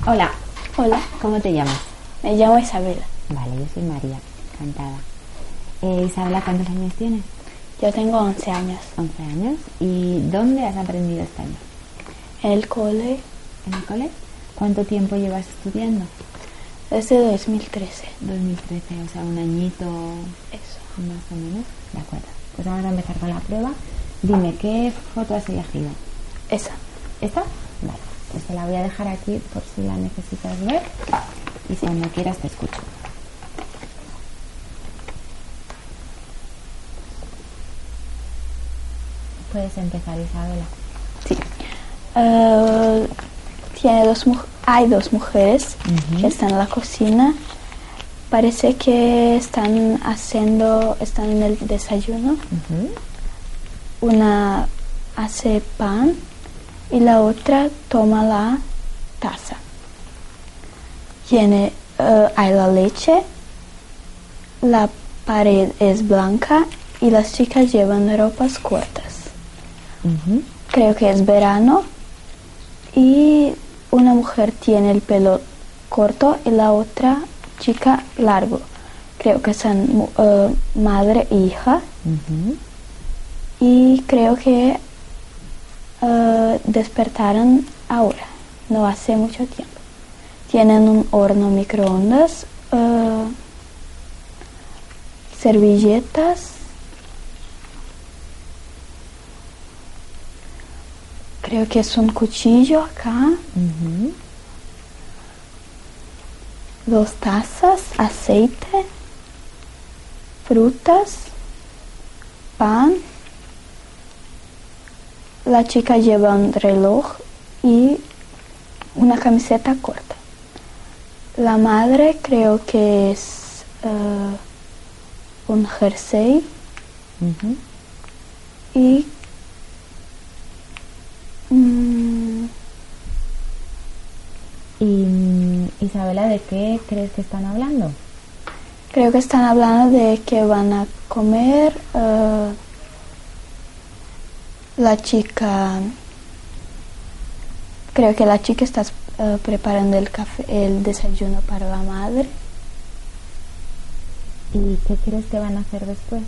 Hola, Hola, ¿cómo te llamas? me llamo Isabela. Vale, yo soy María, encantada. Isabela, ¿cuántos años tienes? Yo tengo 11 años. 11 años. ¿Y dónde has aprendido español? En el cole ¿En el cole? ¿Cuánto tiempo llevas estudiando? desde 2013. 2013, o sea, un añito Eso. más o menos. De acuerdo. Pues vamos a empezar con la prueba. Dime, ¿qué foto has elegido? Esa. ¿Esta? Vale, pues te la voy a dejar aquí por si la necesitas ver y cuando quieras te escucho. Puedes empezar, Isabela. Sí. Hay dos mujeres que están en la cocina. Parece que están en el desayuno. Una hace pan y la otra toma la taza. Hay la leche, la pared es blanca y las chicas llevan ropas cortas. Creo que es verano y una mujer tiene el pelo corto y la otra chica largo. Creo que son madre e hija. Y creo que despertaron ahora, no hace mucho tiempo. Tienen un horno microondas, servilletas, creo que es un cuchillo acá, 2 tazas, aceite, frutas, pan. La chica lleva un reloj y una camiseta corta. La madre creo que es un jersey y Y Isabela, ¿de qué crees que están hablando? creo que están hablando de que van a comer. La chica, creo que la chica está preparando el desayuno para la madre. ¿Y qué crees que van a hacer después?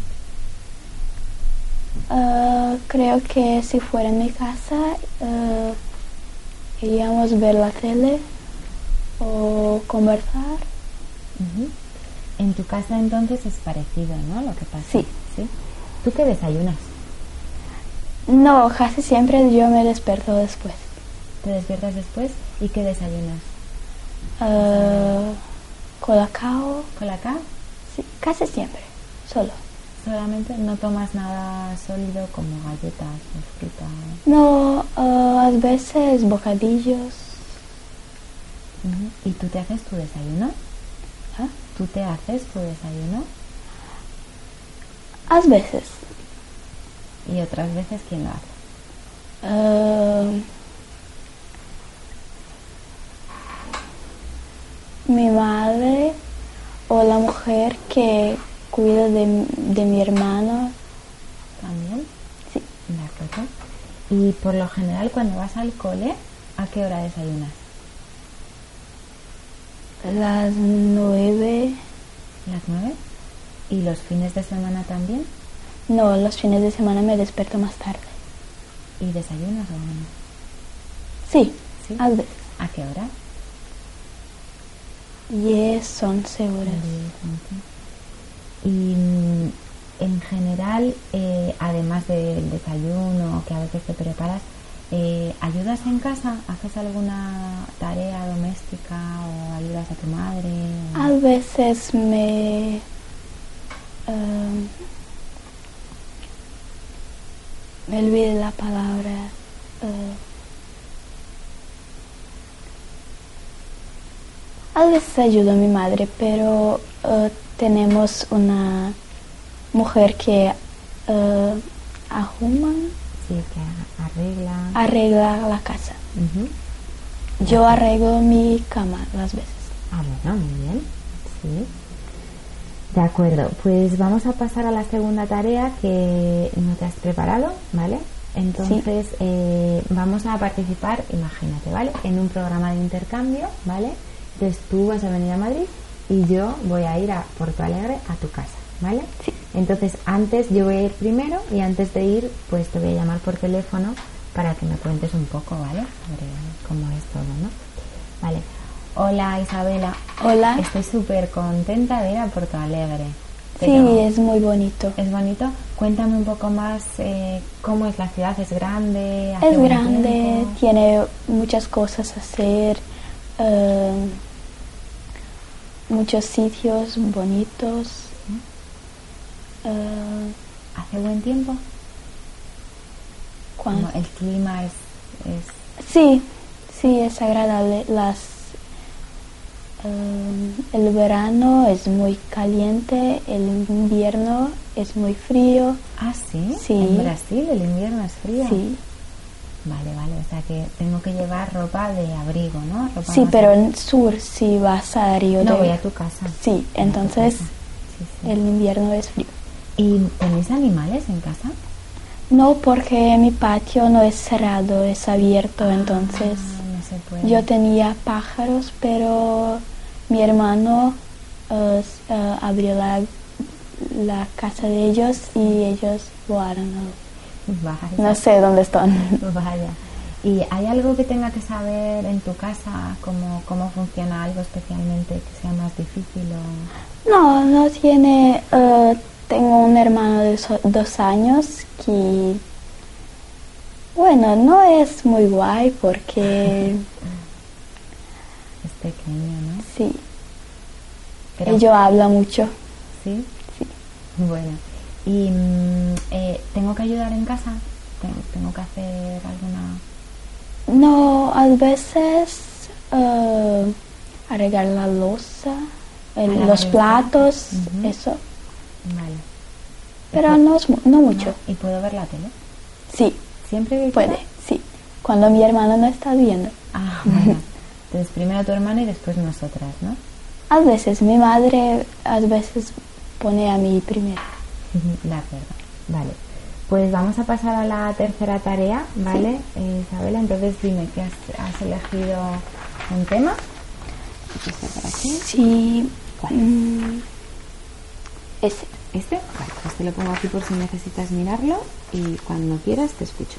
Creo que si fuera en mi casa iríamos a ver la tele o conversar. En tu casa entonces es parecido, ¿no? Lo que pasa. Sí. ¿Tú qué desayunas? No, casi siempre yo me despierto después. ¿Te despiertas después? ¿Y qué desayunas? Colacao. ¿Colacao? Sí, casi siempre, solo. ¿Solamente? ¿No tomas nada sólido como galletas o fruta? No, a veces bocadillos. ¿Y tú te haces tu desayuno? ¿Tú te haces tu desayuno? A veces. ¿Y otras veces quién lo hace? Mi madre o la mujer que cuida de mi hermano. ¿También? Sí. De acuerdo. Y por lo general cuando vas al cole, ¿a qué hora desayunas? Las 9. ¿Las 9? ¿Y los fines de semana también? No, los fines de semana me despierto más tarde. ¿Y desayunas o no? Sí, ¿Sí? a veces. ¿A qué hora? 10, 11 horas. Y en general, además del desayuno que a veces te preparas, ¿ayudas en casa? ¿Haces alguna tarea doméstica o ayudas a tu madre? A veces me olvidé la palabra. A veces ayudo a mi madre, pero tenemos una mujer que Sí, que arregla la casa. Yo arreglo mi cama las veces. Ah, bueno, muy bien. Sí. De acuerdo, pues vamos a pasar a la segunda tarea que no te has preparado, ¿vale? Entonces vamos a participar, imagínate, ¿vale? En un programa de intercambio, ¿vale? Entonces tú vas a venir a Madrid y yo voy a ir a Porto Alegre a tu casa, ¿vale? Sí. Entonces yo voy a ir primero y antes de ir pues te voy a llamar por teléfono para que me cuentes un poco, ¿vale? Sobre cómo es todo, ¿no? Vale. Hola Isabela. Hola. Estoy súper contenta de ir a Porto Alegre. Sí, es muy bonito. ¿Es bonito? Cuéntame un poco más cómo es la ciudad. ¿Es grande? Es grande, tiene muchas cosas a hacer, muchos sitios bonitos. ¿Hace buen tiempo? ¿Cuándo? El clima es... Sí, es agradable. El verano es muy caliente, el invierno es muy frío. ¿Ah, sí? Sí. ¿En Brasil el invierno es frío? Sí. Vale, o sea que tengo que llevar ropa de abrigo, ¿no? Ropa sí, pero en el sur, si vas a Río No, voy a tu casa. Sí, entonces sí. el invierno es frío. ¿Y tenéis animales en casa? No, porque mi patio no es cerrado, es abierto, entonces no se puede. Yo tenía pájaros, pero mi hermano abrió la casa de ellos y ellos volaron. Vaya. No sé dónde están. Vaya. ¿Y hay algo que tenga que saber en tu casa? ¿Cómo funciona algo especialmente que sea más difícil? No tiene... tengo un hermano de 2 años que... Bueno, no es muy guay porque... es pequeño, ¿no? Sí. Pero... Ellos habla mucho. ¿Sí? Sí. Bueno. ¿Y tengo que ayudar en casa? ¿Tengo que hacer alguna...? No, a veces arreglar la loza, los platos, eso. Vale. Pero no mucho. ¿Y puedo ver la tele? Sí. ¿Siempre puede? Sí. Cuando mi hermano no está viendo. Bueno. Entonces primero tu hermano y después nosotras, ¿no? A veces mi madre, a veces pone a mí primero. De acuerdo. Vale. Pues vamos a pasar a la tercera tarea, ¿vale? Sí. Isabela, entonces dime que has elegido un tema. ¿Por aquí? Sí. ¿Cuál? Ese. ¿Este? Vale, pues te lo pongo aquí por si necesitas mirarlo y cuando quieras te escucho.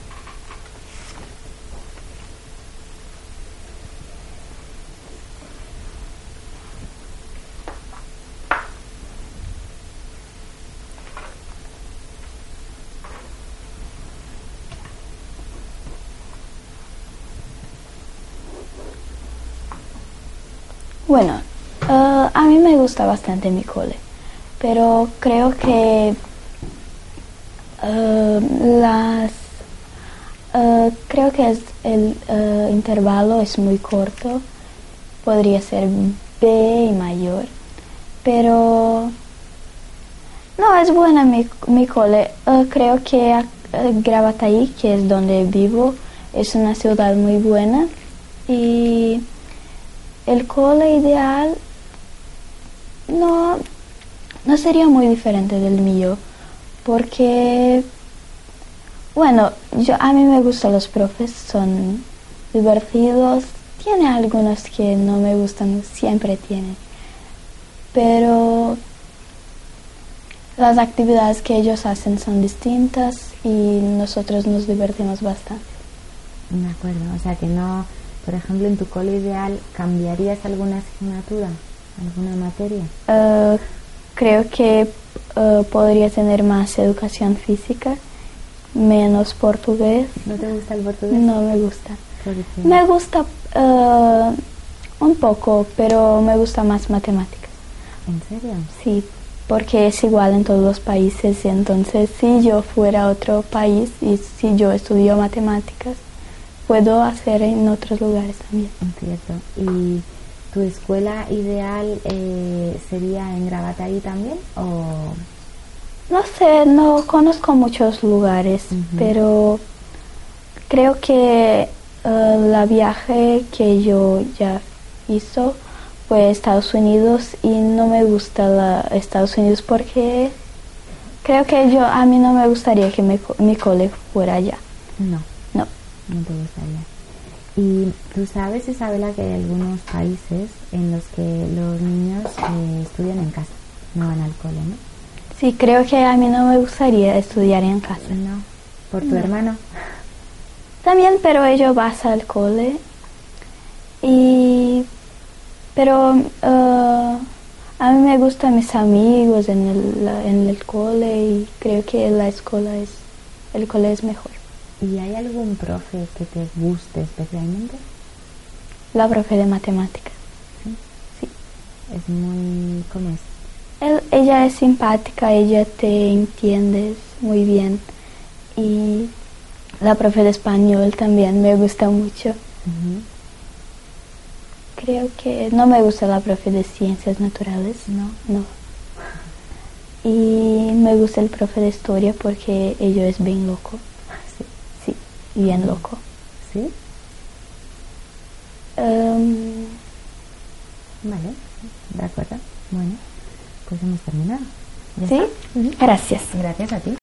Bueno, a mí me gusta bastante mi cole, pero creo que creo que el intervalo es muy corto, podría ser B y mayor, pero no, es buena mi cole. Creo que Gravataí, que es donde vivo, es una ciudad muy buena y el cole ideal no sería muy diferente del mío, porque, bueno, a mí me gustan los profes, son divertidos, tiene algunos que no me gustan, siempre tiene, pero las actividades que ellos hacen son distintas y nosotros nos divertimos bastante. De acuerdo, o sea que no... Por ejemplo, en tu cole ideal, ¿cambiarías alguna asignatura, alguna materia? Creo que podría tener más educación física, menos portugués. ¿No te gusta el portugués? No me gusta. ¿Por qué? Me gusta un poco, pero me gusta más matemáticas. ¿En serio? Sí, porque es igual en todos los países, entonces si yo fuera a otro país y si yo estudio matemáticas, puedo hacer en otros lugares también. Cierto. ¿Y tu escuela ideal sería en Gravataí también? ¿O? No sé, no conozco muchos lugares, pero creo que la viaje que yo ya hizo fue a Estados Unidos y no me gusta Estados Unidos porque Creo que a mí no me gustaría que mi cole fuera allá. No, No. no te gustaría. Y tú sabes, Isabela, que hay algunos países en los que los niños estudian en casa, no van al cole, ¿no? Sí, creo que a mí no me gustaría estudiar en casa. No, por tu hermano. También, pero ellos van al cole. Pero a mí me gustan mis amigos en el cole y creo que el cole es mejor. ¿Y hay algún profe que te guste especialmente? La profe de matemáticas. Sí. Sí. Es muy... ¿Cómo es? Ella es simpática, ella te entiende muy bien. Y la profe de español también me gusta mucho. Creo que no me gusta la profe de ciencias naturales. No. Y me gusta el profe de historia porque ella es bien loco. Sí, bien loco. ¿Sí? Vale, de acuerdo. Bueno, pues hemos terminado. ¿Ya ¿Sí? está? Gracias. Gracias a ti.